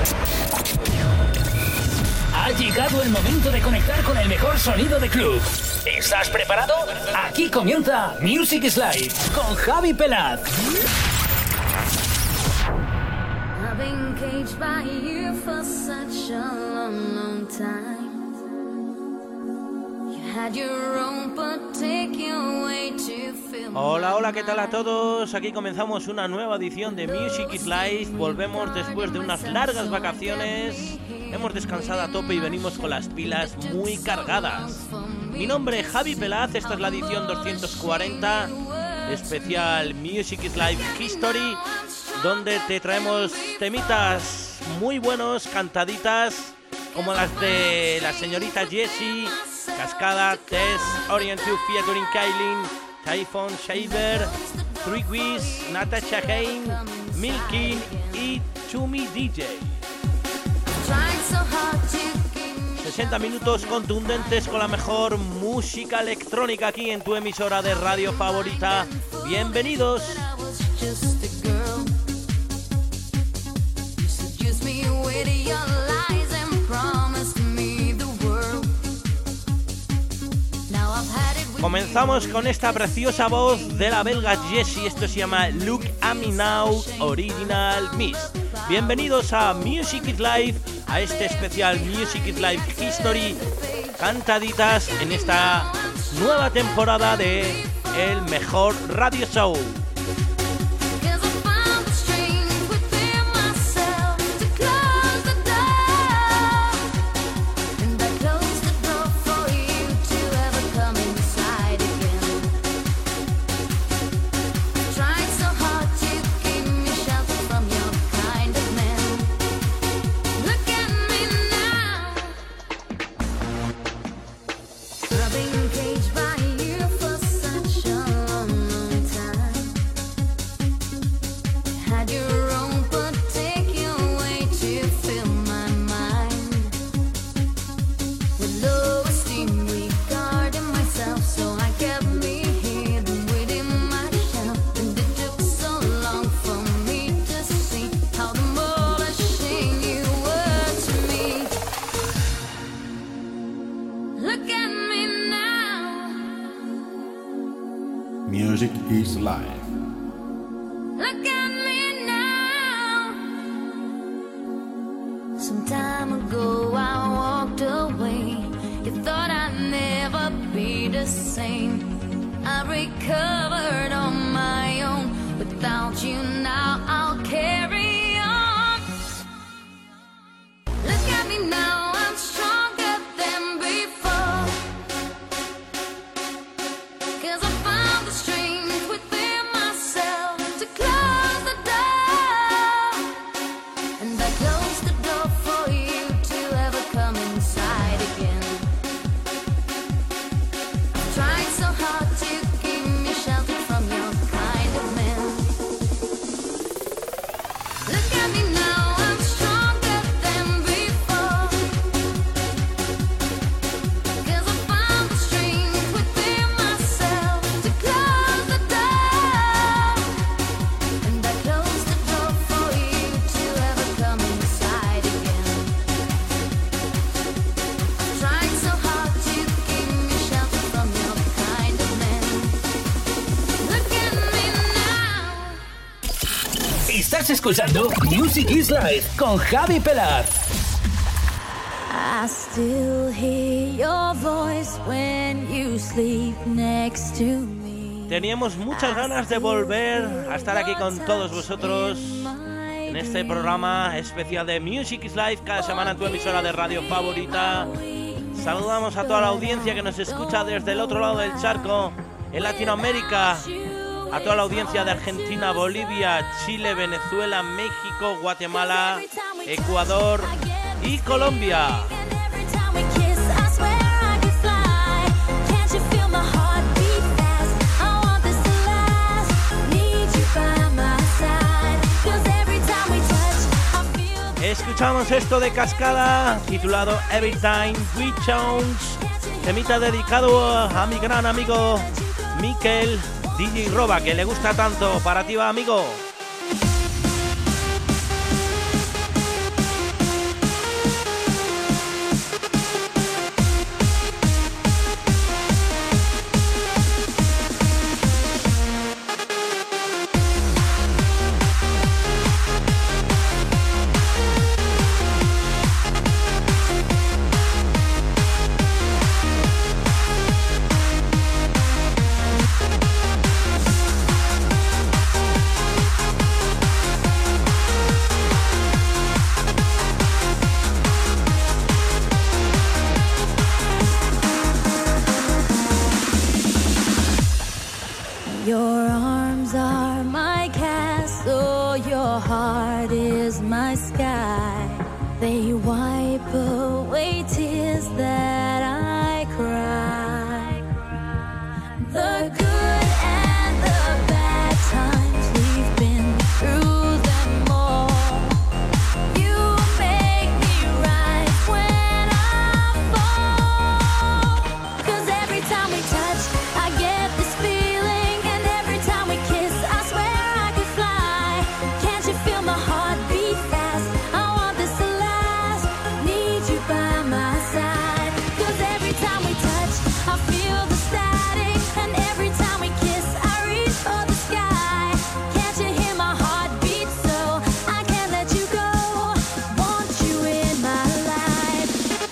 Ha llegado el momento de conectar con el mejor sonido de club. ¿Estás preparado? Aquí comienza Music is Live con Javi Pelaz. I've been caged by you for such a long, long time. You had your own particular way to feel. Hola, hola, ¿qué tal a todos? Aquí comenzamos una nueva edición de Music is Live. Volvemos después de unas largas vacaciones. Hemos descansado a tope y venimos con las pilas muy cargadas. Mi nombre es Javi Pelaz, esta es la edición 240, especial Music is Live History, donde te traemos temitas muy buenos, cantaditas, como las de la señorita Jessie, Cascada, Tess, Orient 2 featuring Kailin, Typhon, Shaver, Three Wiz, Natasha Hain, Milky y Chumi DJ. 60 minutos contundentes con la mejor música electrónica aquí en tu emisora de radio favorita. Bienvenidos. Comenzamos con esta preciosa voz de la belga Jessie. Esto se llama Look at Me Now Original Mix. Bienvenidos a Music is Live, a este especial Music is Live History, cantaditas en esta nueva temporada de El Mejor Radio Show. Music is Live. Look at me now. Some time ago I walked away. You thought I'd never be the same. I recovered on my own. Without you now I'll carry on. Look at me now, I'm stronger than before. 'Cause I found the strength within myself to close the door. And I closed the door for you to ever come inside again. I've tried so hard to give me shelter from your kind of man. Look at me now, I'm stronger than before. 'Cause I found the strength within myself to close the door. And I closed the door for you to ever come inside again. I've tried so hard to give me shelter from your kind of man. Look at me now. Estás escuchando Music is Live con Javi Pelaz. I still hear your voice when you sleep next to me. Teníamos muchas ganas de volver a estar aquí con todos vosotros en este programa especial de Music is Live, cada semana en tu emisora de radio favorita. Saludamos a toda la audiencia que nos escucha desde el otro lado del charco, en Latinoamérica, a toda la audiencia de Argentina, Bolivia, Chile, Venezuela, México, Guatemala, Ecuador y Colombia. Every time we kiss, I swear I could fly. Can't you feel my heart beat fast? I want this to last. Need you by my side. 'Cause every time we touch, I feel. Escuchamos esto de Cascada, titulado Every Time We Change, temita dedicado a mi gran amigo Mikel DJ Roba, que le gusta tanto. Para ti va, amigo. heart is my sky. They wipe away tears that I cry. The good and the bad times, we've been through them all. You make me rise when I fall. 'Cause every time we touch, I get this feeling. And every time we kiss, I swear I could fly. Can't you feel my heart beat fast? I want this to last. Need you by my side. 'Cause every time we touch, I feel the static. And every time we kiss, I reach for the sky. Can't you hear my heart beat so I can't let you go? Want you in my life.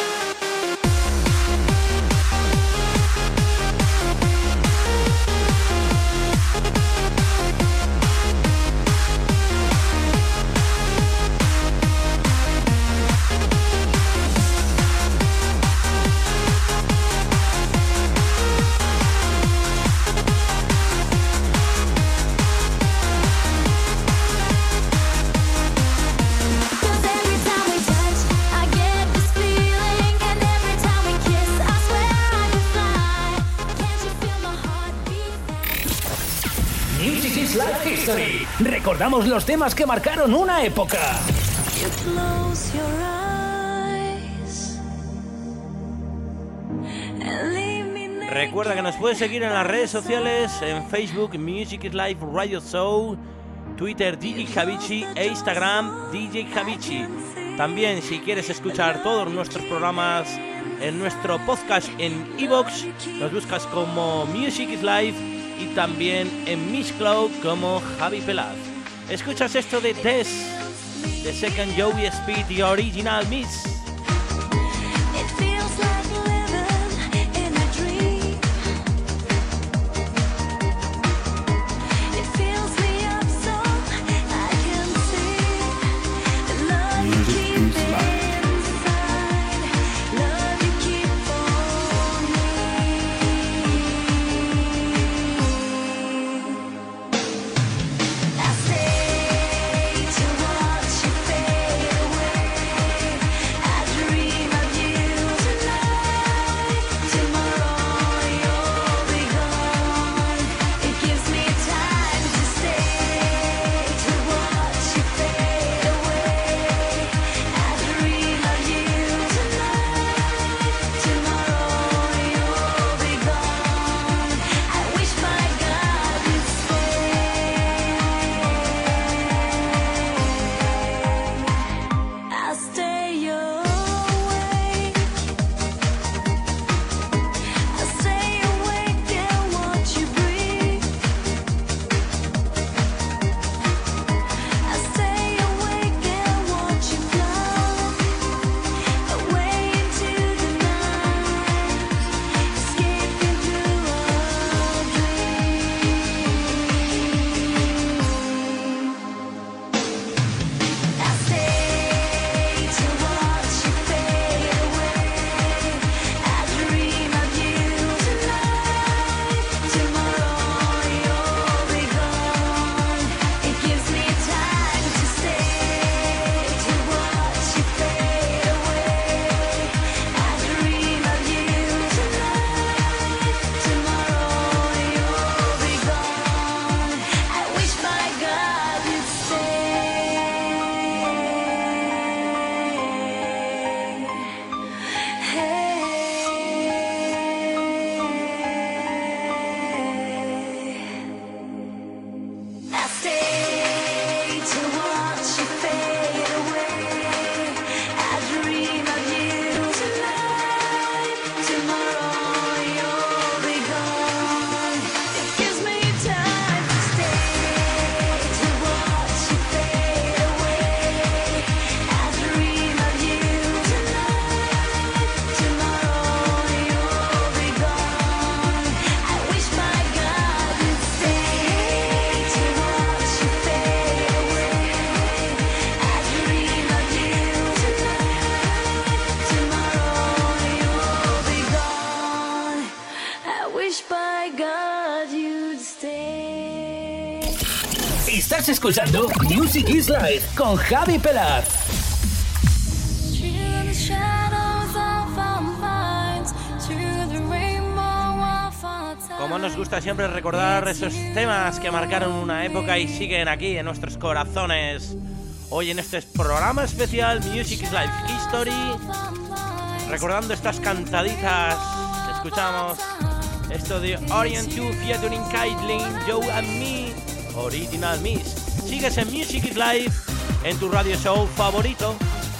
Cause every time we touch, I get this feeling. And every time we kiss, I swear I could fly. Can't you feel my heart beat fast? Music is Life History. Recordamos los temas que marcaron una época. You close your eyes and leave me naked. Recuerda que nos puedes seguir en las redes sociales, en Facebook Music is Life Radio Show, Twitter DJ Javichi e Instagram DJ Javichi. También si quieres escuchar todos nuestros programas en nuestro podcast en iVoox, nos buscas como Music is Life y también en Mixcloud como Javi Pelaz. Escuchas esto de Tess, The Second Joey Speed, The Original Mix. It feels like living in a dream. It fills me up so I can see the love you Music keep is life. inside, love you keep for me. I stay to watch you fade away. I dream of you tonight. Tomorrow you'll be gone. It gives me time to stay to watch you fade away. Estás escuchando Music is Life con Javi Pelaz. Como nos gusta siempre recordar esos temas que marcaron una época y siguen aquí en nuestros corazones. Hoy en este programa especial Music is Life History, recordando estas cantaditas, escuchamos esto de Orient 2 featuring Caitlyn, Joe and Me, Original Miss. Sigues en Music is Life, en tu radio show favorito.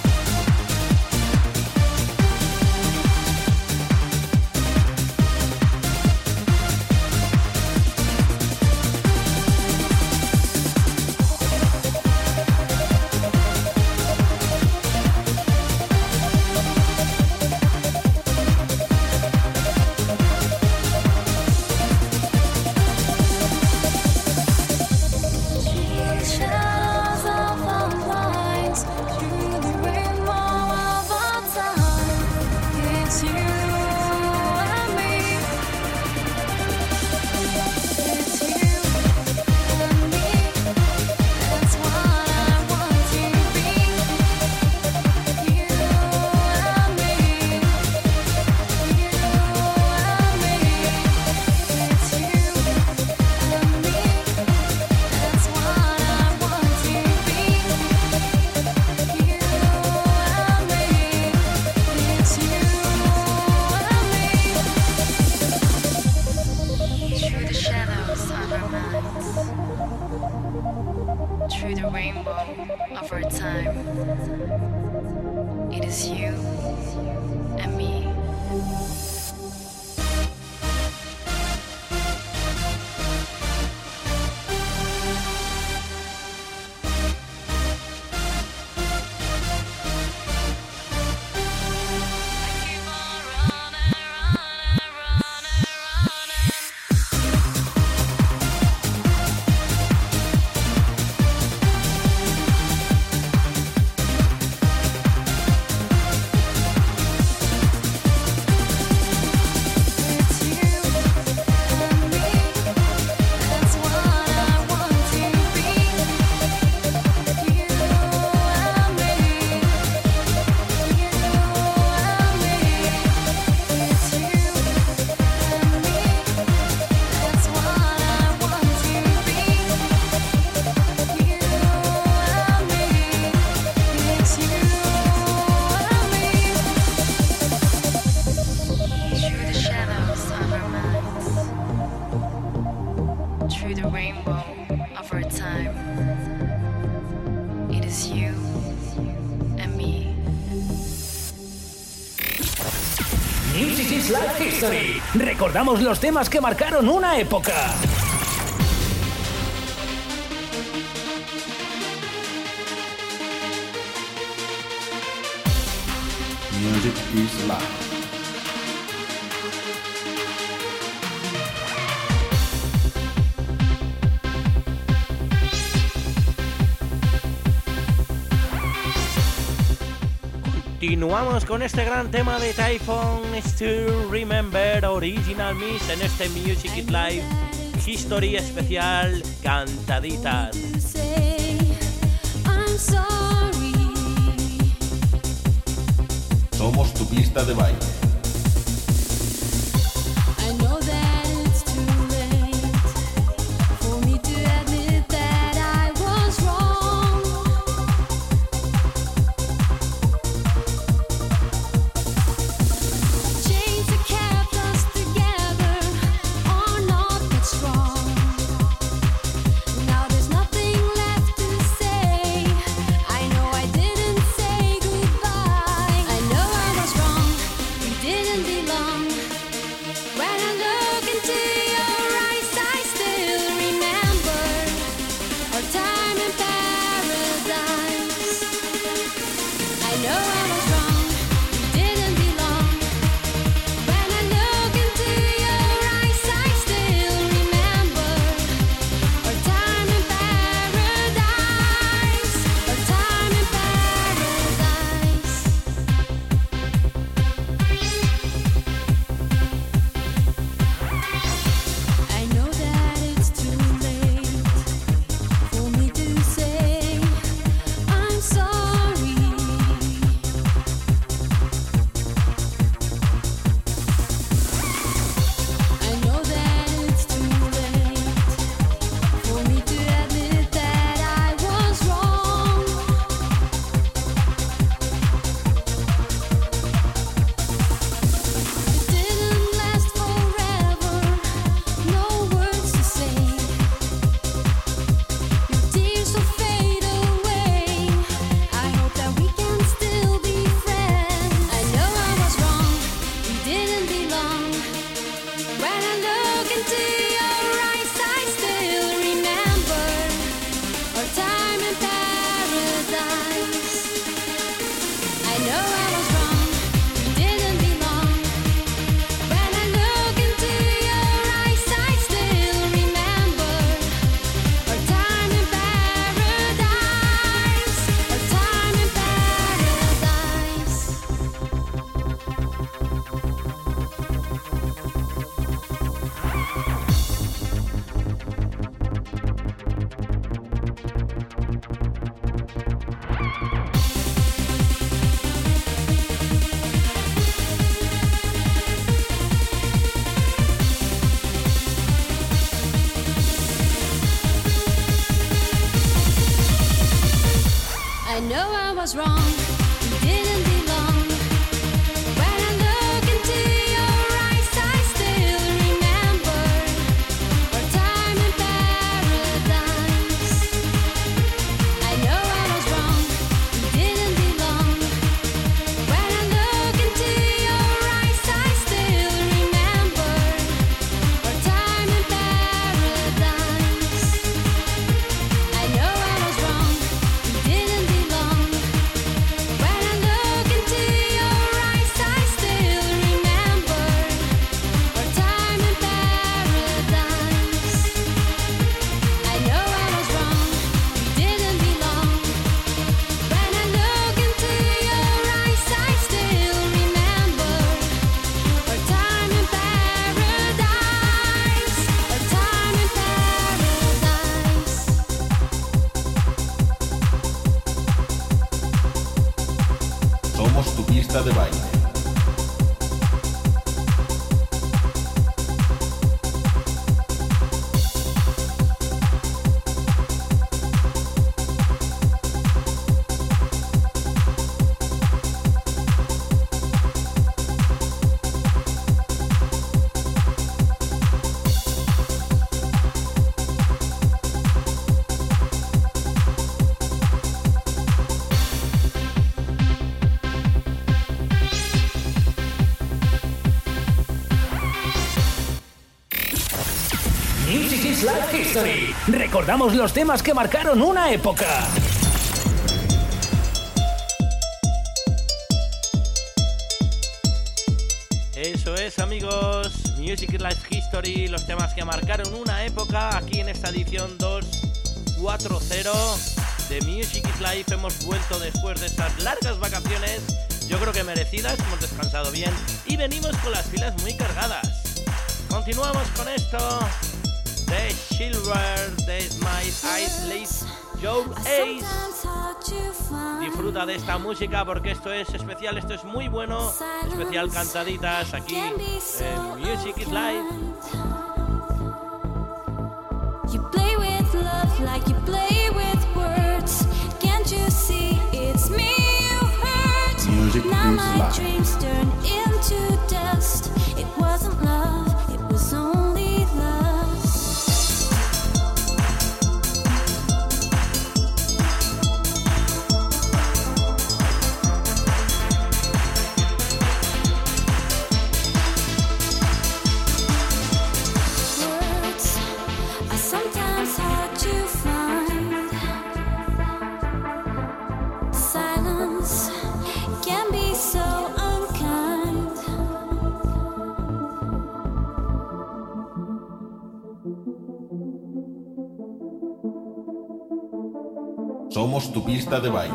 Recordamos los temas que marcaron una época. Music is Life. Continuamos con este gran tema de Typhoon, Still Remember, Original Miss, en este Music is Live History especial Cantaditas. Somos tu pista de baile. Did I know I was wrong, you didn't belong. When I look into your eyes, I still remember our time in paradise. I know I was wrong, you didn't belong. When I look into your eyes, I still remember our time in paradise. I know I was wrong, you didn't belong. When I look into your eyes, I still remember our time in paradise. I know I was wrong, you didn't belong. When I look into your eyes, I still remember our time in paradise. Our time in paradise. Somos tu pista de baile. Music is Life History. Recordamos los temas que marcaron una época. Eso es, amigos. Music is Life History, los temas que marcaron una época. Aquí en esta edición 240 de Music is Life hemos vuelto después de estas largas vacaciones, yo creo que merecidas, hemos descansado bien y venimos con las pilas muy cargadas. Continuamos con esto de Silver, de My Eyes Lace Joe Ace. Disfruta de esta música porque esto es especial, esto es muy bueno, especial cantaditas aquí en Music is Life. You play with love like you play with words. Can't you see it's me you hurt? Music Now is my life. dreams turn into dust. It wasn't love, it was only lust. Words are sometimes hard to find. Silence can be so unkind. Somos tu pista de baile.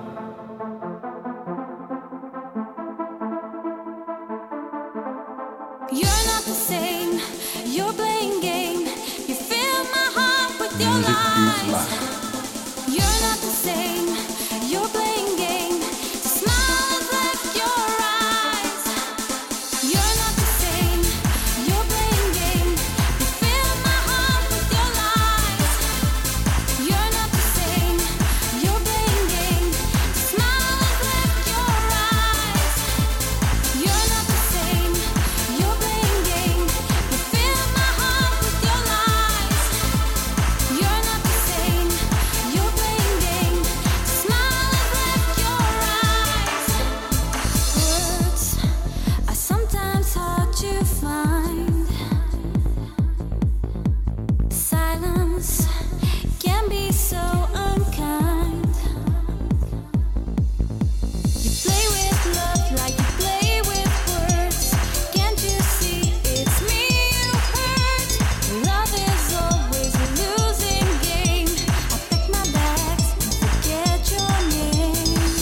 You're not the same, you're playing game. You fill my heart with your Music is lies. life. You're not the same, you're playing game. The smile has left your eyes. You're not the same, you're playing game. You fill my heart with your lies. You're not the same, you're playing game. The smile has left your eyes. You're not the same, you're playing game. You fill my heart with your lies. You're not the same, you're playing game. The smile has left your eyes. Words are sometimes hard to find. Silence can be so unkind. You play with love like you play with words. Can't you see it's me you hurt? Love is always a losing game. I pack my bags and forget your name.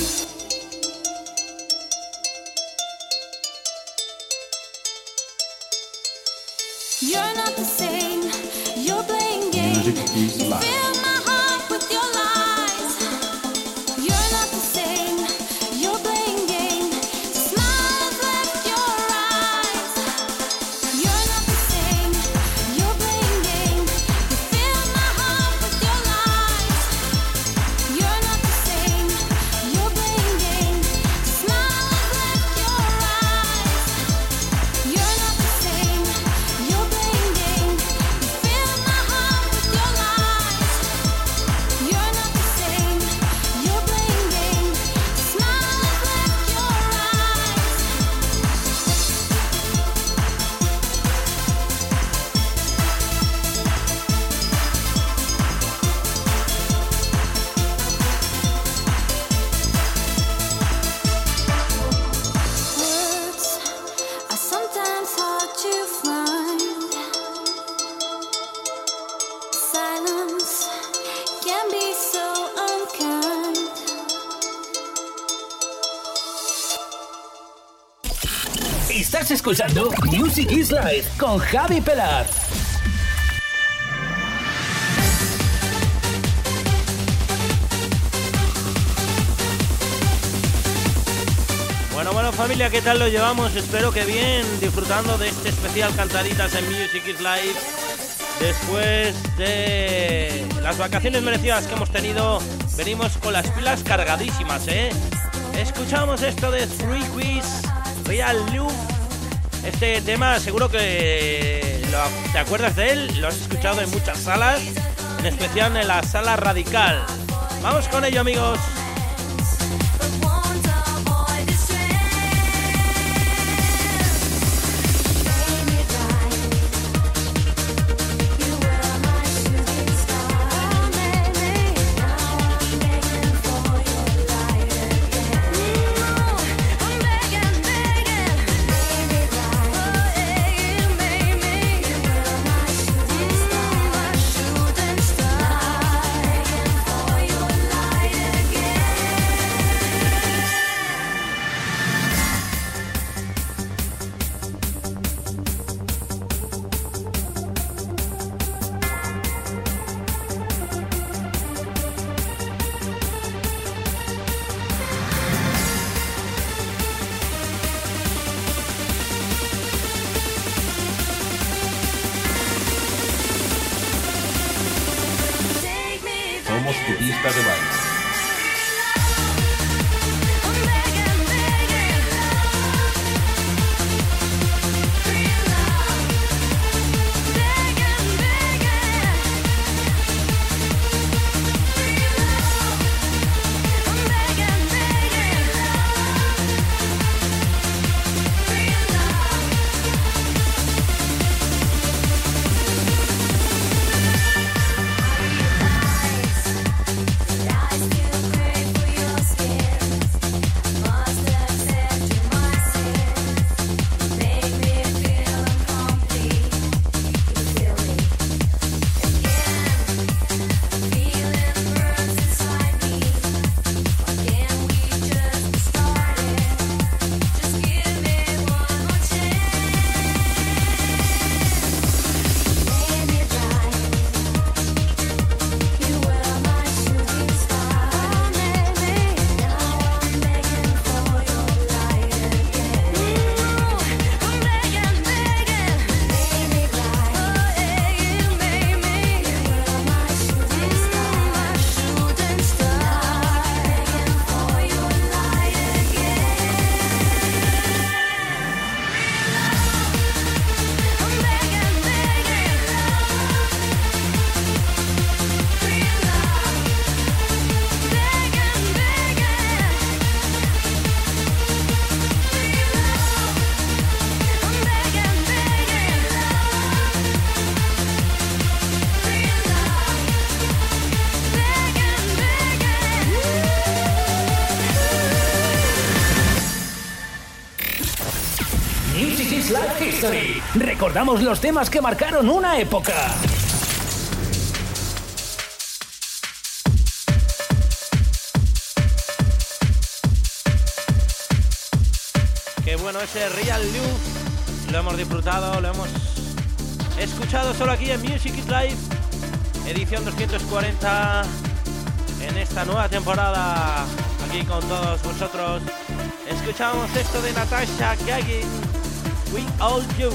You're not the same, you're playing game. Music is You life. fill my heart with your lies. You're not the same, you're playing game. The smile has left your eyes. You're not the same, you're playing game. You fill my heart with your lies. You're not the same, Estás escuchando Music is Life con Javi Pelaz. Bueno familia, ¿qué tal lo llevamos? Espero que bien, disfrutando de este especial Cantaditas en Music is Life. Después de las vacaciones merecidas que hemos tenido, venimos con las pilas cargadísimas, ¿eh? Escuchamos esto de Three Quiz, Real Loop. Este tema seguro que te acuerdas de él, lo has escuchado en muchas salas, en especial en la sala Radical. Vamos con ello, amigos. Somos tu pista de baile. Live History. Recordamos los temas que marcaron una época. Qué bueno ese Real Loop. Lo hemos disfrutado, lo hemos escuchado solo aquí en Music is Live, edición 240, en esta nueva temporada, aquí con todos vosotros. Escuchamos esto de Natasha Gagin, We All You.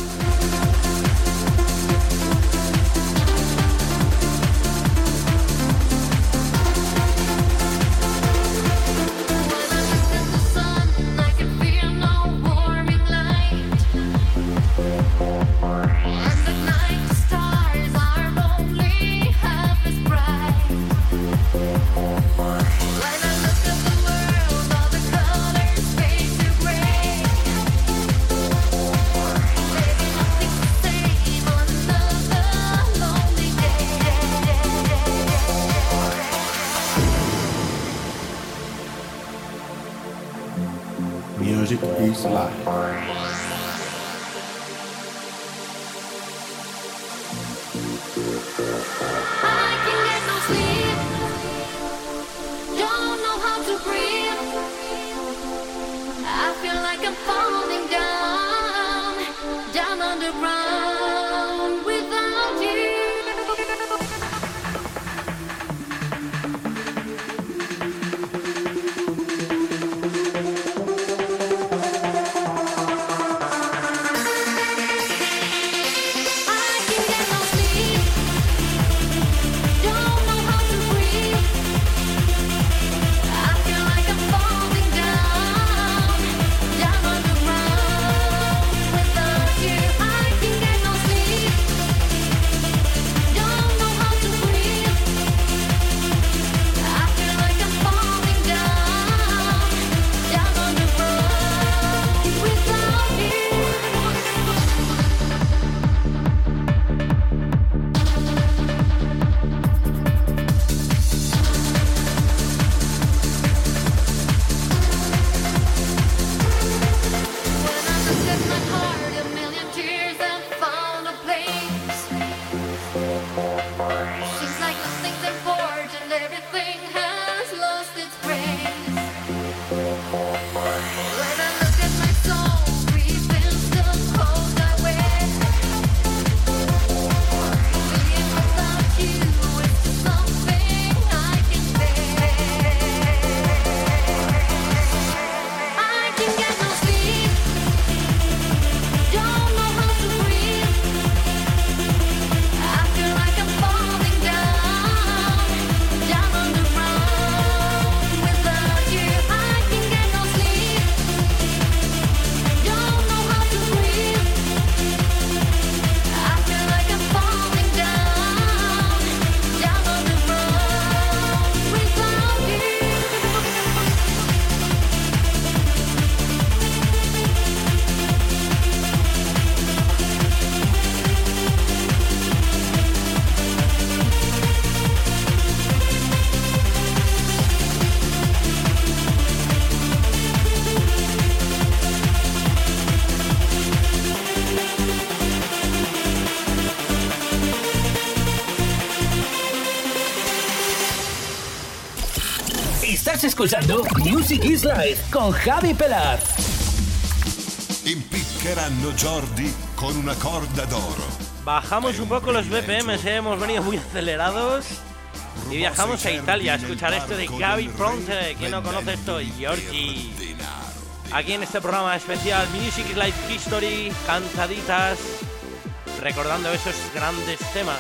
Music is life. I can get no sleep. Don't know how to breathe. I feel like I'm falling down. underground without you. Estás escuchando Music is Life con Javi Pelar. Impiccheranno Jordi con una corda d'oro. Bajamos un poco los BPMs, hemos venido muy acelerados y viajamos a Italia a escuchar esto de Gaby Ponte. ¿Quién no conoce esto? Giorgi. Aquí en este programa especial Music is Life History, cantaditas, recordando esos grandes temas.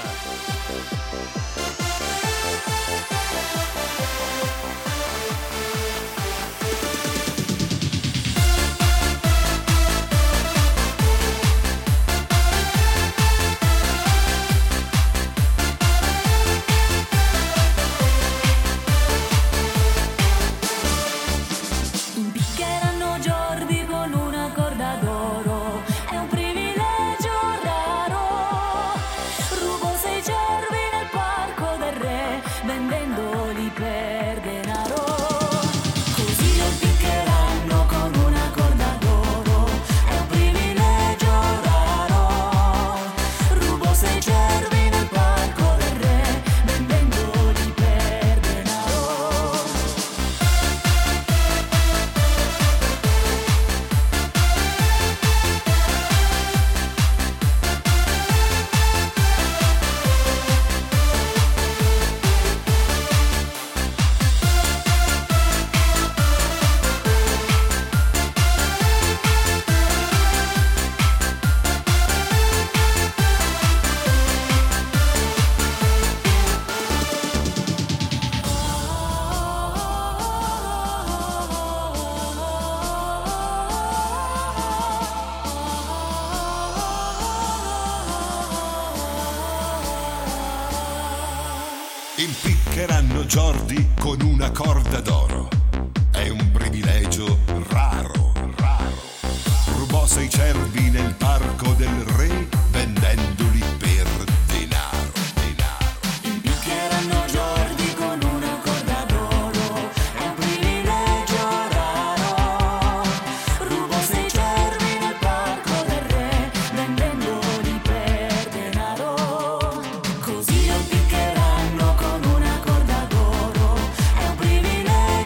Impiccheranno Jordi con una corda d'oro. È un privilegio raro, raro. Rubò 6 cervi nel parco del re, vendendoli per denaro, denaro. Impiccheranno Jordi con una corda d'oro. È un privilegio raro. Rubò 6 cervi nel parco del re, vendendoli per denaro. Così lo impiccheranno con una corda d'oro. È un privilegio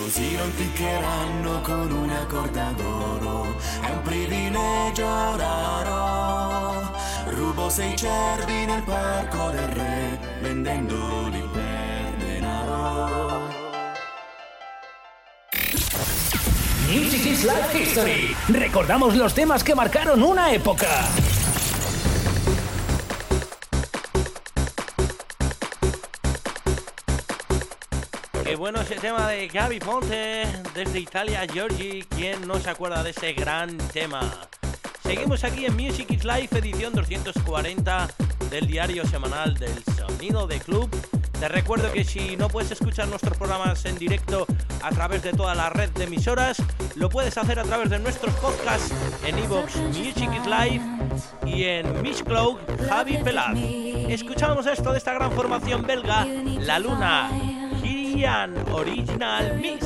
così non piccheranno con una corda d'oro, è un privilegio raro. Rubo 6 cervi nel parco del re, vendendoli per denaro. Music is Life History. Recordamos los temas que marcaron una época. Qué bueno ese tema de Gaby Ponte desde Italia, Giorgi. ¿Quién no se acuerda de ese gran tema? Seguimos aquí en Music is Life, edición 240 del diario semanal del Sonido de Club. Te recuerdo que si no puedes escuchar nuestros programas en directo a través de toda la red de emisoras, lo puedes hacer a través de nuestros podcasts en iVoox, Music is Live y en Mixcloud, Javi Pelat. Escuchamos esto de esta gran formación belga, La Luna, Gillian Original Mix.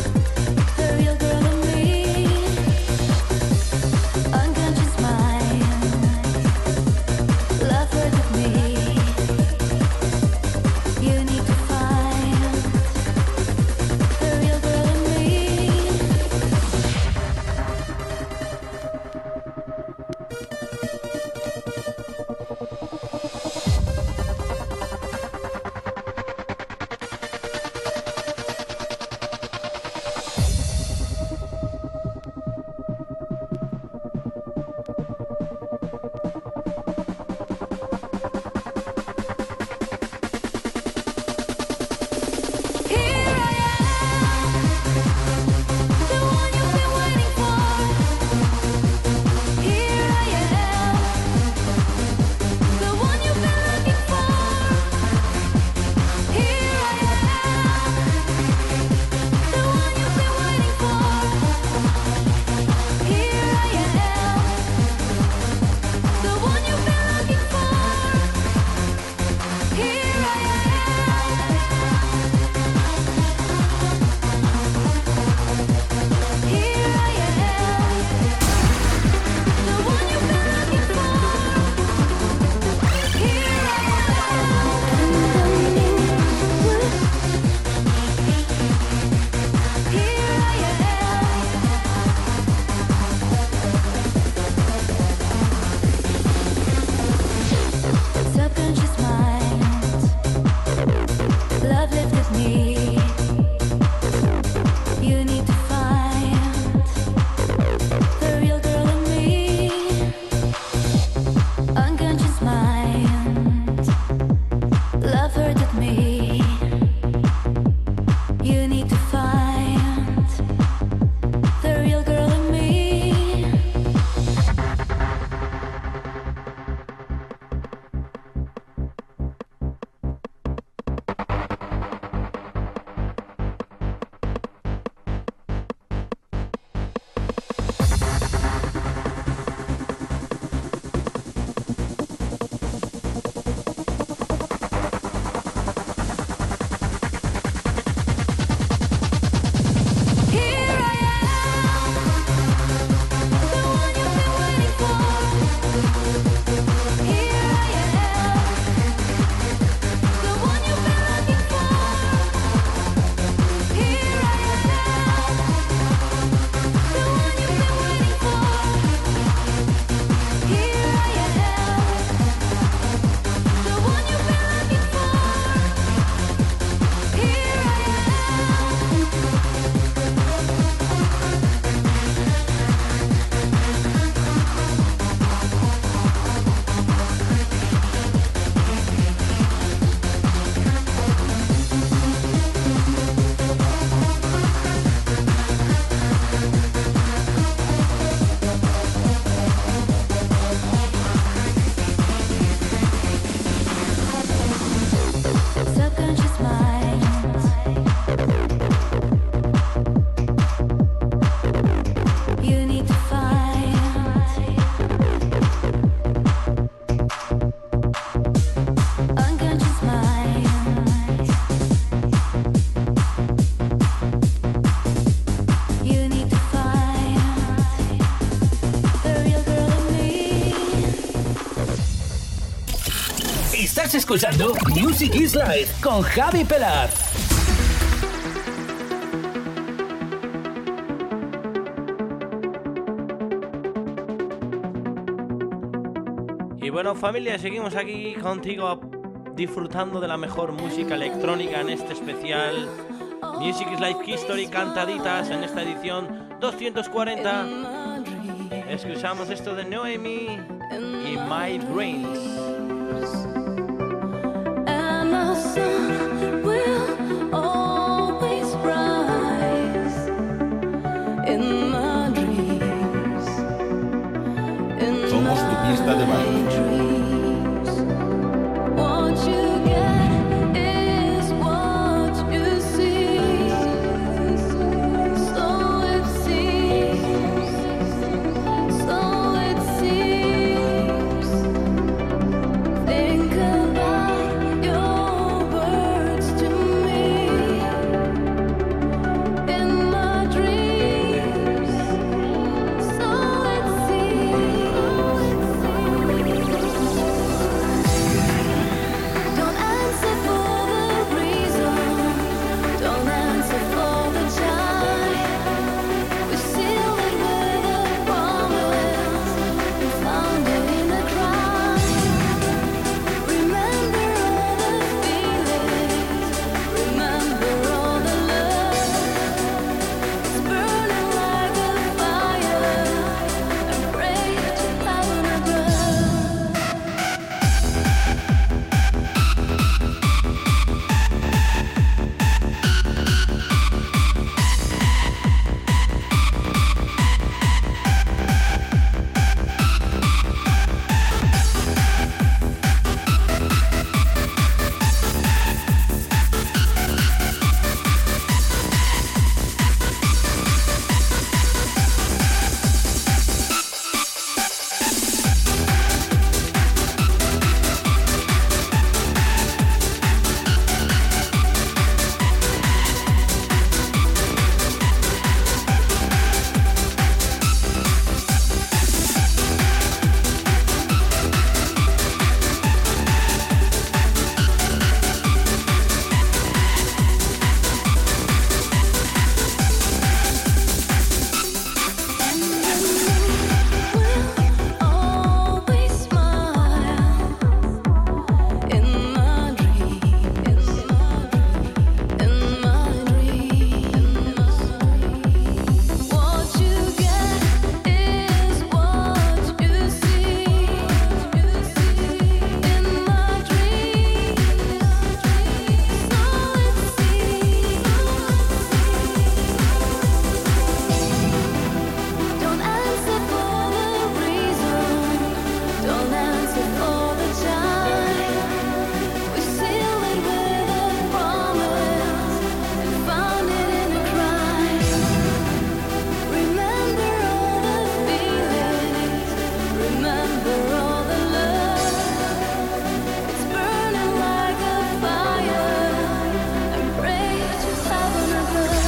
Unconscious mind escuchando Music is Life con Javi Pelaz. Y bueno, familia, seguimos aquí contigo disfrutando de la mejor música electrónica en este especial Music is Life History cantaditas en esta edición 240. Escuchamos esto de Noemi y My Dreams. And the sun will always rise in my dreams. Somos tu pista de baile. What you get is what you see. So it seems. So it seems. Think about your words to me in my dreams. So it seems. Don't answer for the reason. Don't answer for the time. We sealed it with a promise. We found it in a crime. Remember all the feelings. Remember all the love. It's burning like a fire. And pray to heaven above. Always smile in my dreams. In my dreams. What you get is what you see. In my dreams. So it seems. Don't answer for the reason. Don't answer for the time. We sealed it with a promise. We found it in a crime. Remember all the feelings. Remember all the love. It's burning like a fire. And pray to heaven above.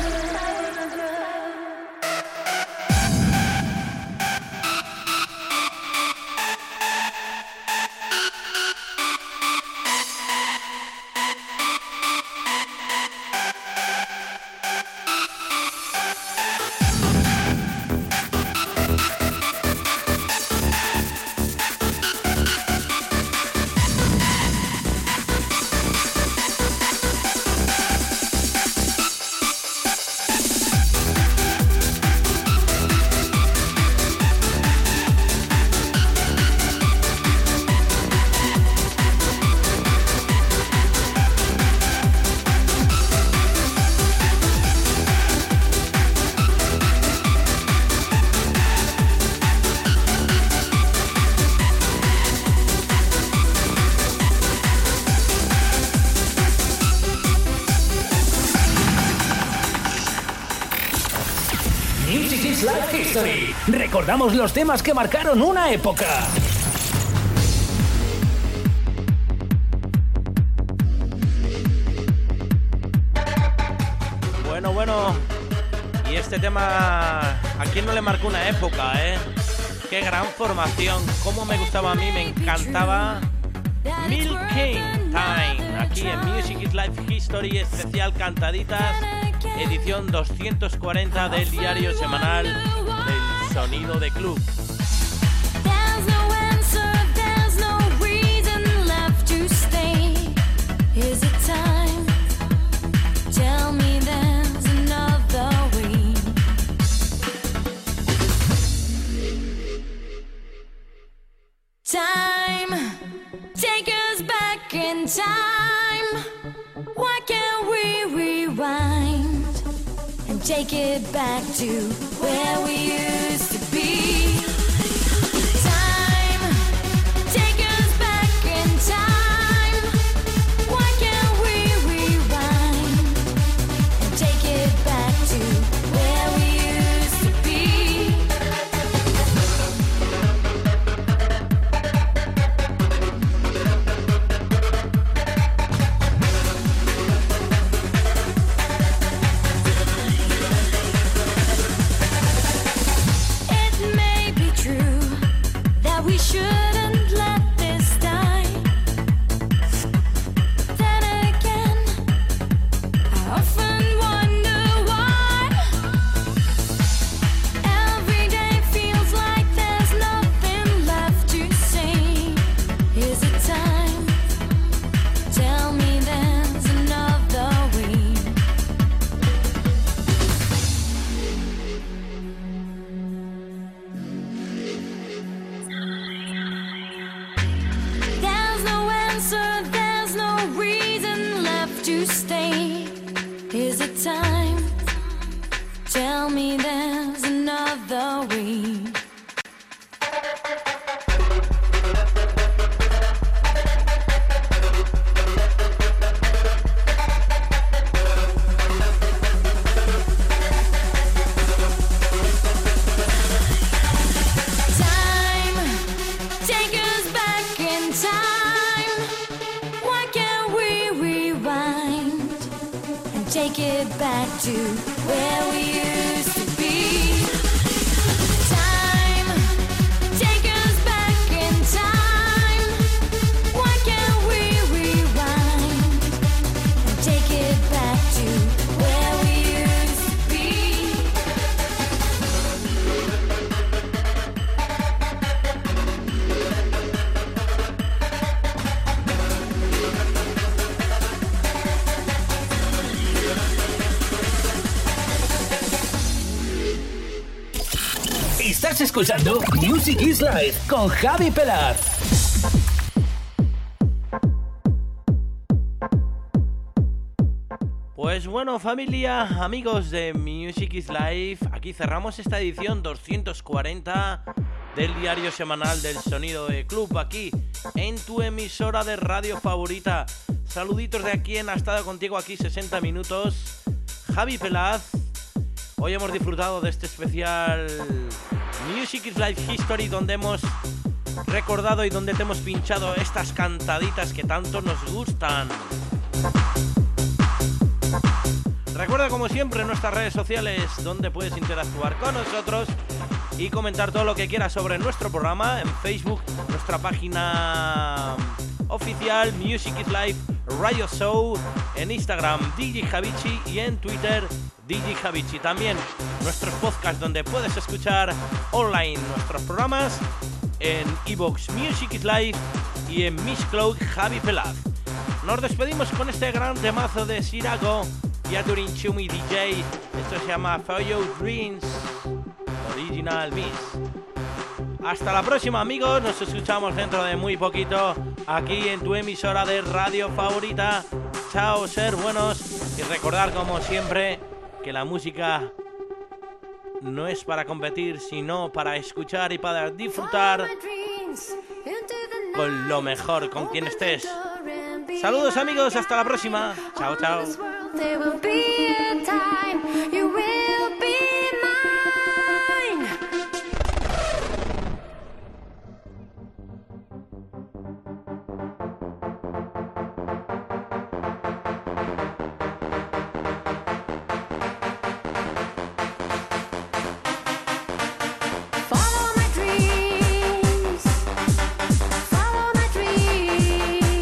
Music is Life History. Recordamos los temas que marcaron una época. Bueno. Y este tema, ¿a quién no le marcó una época, eh? Qué gran formación. Cómo me gustaba a mí, me encantaba Milking Time, aquí en Music is Life History, especial cantaditas, edición 240 del diario semanal del Sonido de Club. Time, take us back in time. Why can't we rewind and take it back to where we used to be? Time, take us back in time. Why can't we rewind and take it back to where we used to be? We shouldn't let this die. Then again, I often wonder why. Every day feels like there's nothing left to say. Is it time? Tell me there's another way. There's no reason left to stay. Is it time? Tell me there's another way. Take it back to where we used to be. Time, take us back in time. Why can't we rewind and take it back to where we used to be? Estás escuchando Music is Life con Javi Pelaz. Pues bueno, familia, amigos de Music is Life, aquí cerramos esta edición 240 del diario semanal del Sonido de Club, aquí en tu emisora de radio favorita. Saluditos de quien ha estado contigo aquí 60 minutos, Javi Pelaz. Hoy hemos disfrutado de este especial Music is Life History, donde hemos recordado y donde te hemos pinchado estas cantaditas que tanto nos gustan. Recuerda, como siempre, nuestras redes sociales, donde puedes interactuar con nosotros y comentar todo lo que quieras sobre nuestro programa. En Facebook, nuestra página oficial Music is Life Radio Show, en Instagram DJ Javichi y en Twitter DJ Javichi. También nuestros podcasts, donde puedes escuchar online nuestros programas en iVoox Music is Life y en Miss Cloud Javi Pelaz. Nos despedimos con este gran temazo de Sirago y Adorin Chumi DJ. Esto se llama For Your Dreams Original Mix. Hasta la próxima, amigos. Nos escuchamos dentro de muy poquito aquí en tu emisora de radio favorita. Chao, ser buenos, y recordar, como siempre, que la música no es para competir, sino para escuchar y para disfrutar con lo mejor, con quien estés. Saludos, amigos, hasta la próxima. Chao, chao. Follow my dreams,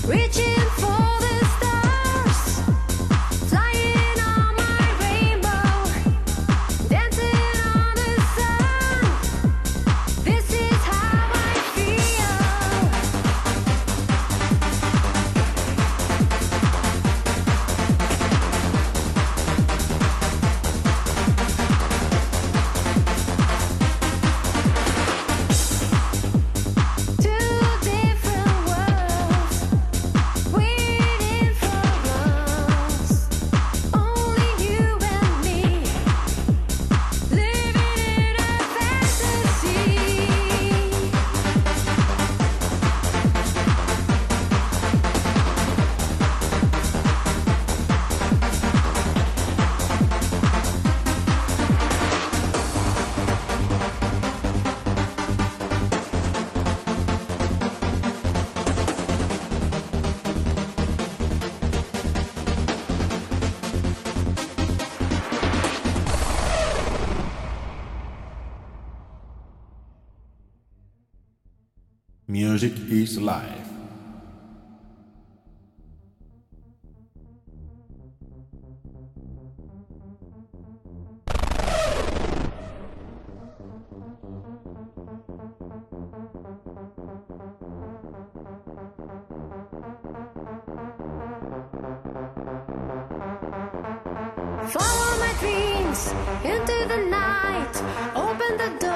Music is life. Follow my dreams into the night. Open the door.